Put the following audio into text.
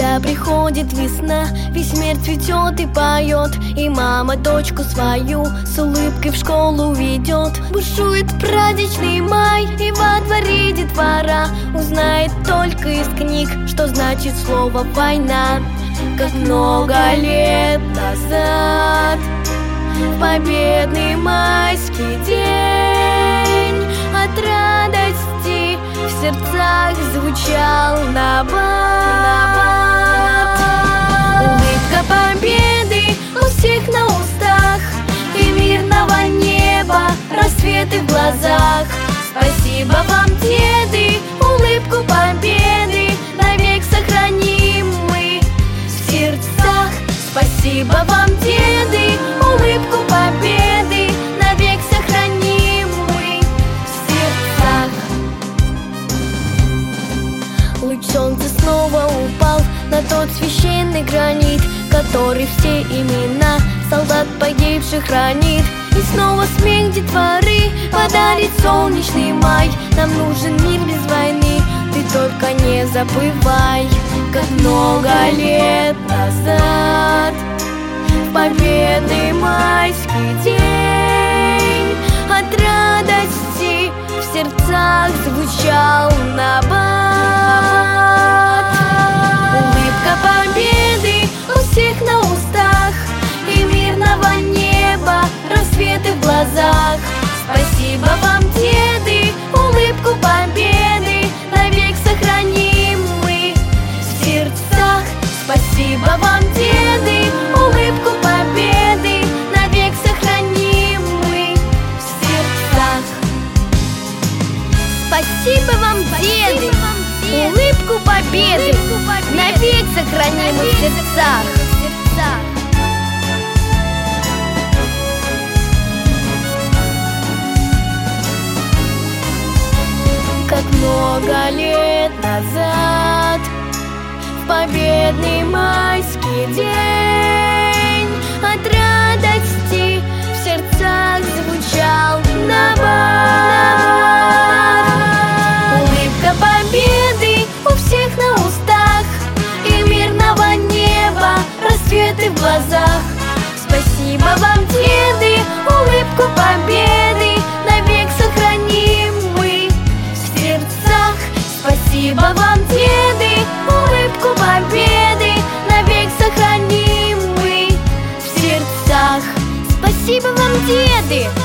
Когда приходит весна, весь мир цветет и поет, и мама дочку свою с улыбкой в школу ведет. Бушует праздничный май, и во дворе детвора узнает только из книг, что значит слово «война». Как много лет назад, в победный майский день, от радости в сердцах звучал набат. Улыбка победы у всех на устах, и мирного неба рассветы в глазах. Спасибо вам, деды, улыбку победы навек сохраним мы в сердцах. Спасибо вам, деды, улыбку победы навек сохраним мы в сердцах. Луч солнца снова упал на тот священный гранит, который все имена солдат погибших хранит. И снова смех детворы подарит солнечный май. Нам нужен мир без войны, ты только не забывай. Как много лет назад, в победный майский день, от радости в сердцах звучал набат. Улыбка победы у всех на устах, и мирного неба рассветы в глазах. Спасибо вам, деды, улыбку победы навек сохраним мы в сердцах. Спасибо вам, деды, улыбку победы навек сохраним мы в сердцах. Спасибо вам, деды, улыбку победы навек сохраним мы в сердцах. Как много лет назад, в победный майский день, от радости в сердцах звучал набат. Улыбка победы у всех на устах, и мирного неба рассветы в глазах. Спасибо вам, деды, улыбку победы навек сохраним мы в сердцах. Спасибо вам, деды, улыбку победы навек сохраним мы в сердцах. Спасибо вам, деды.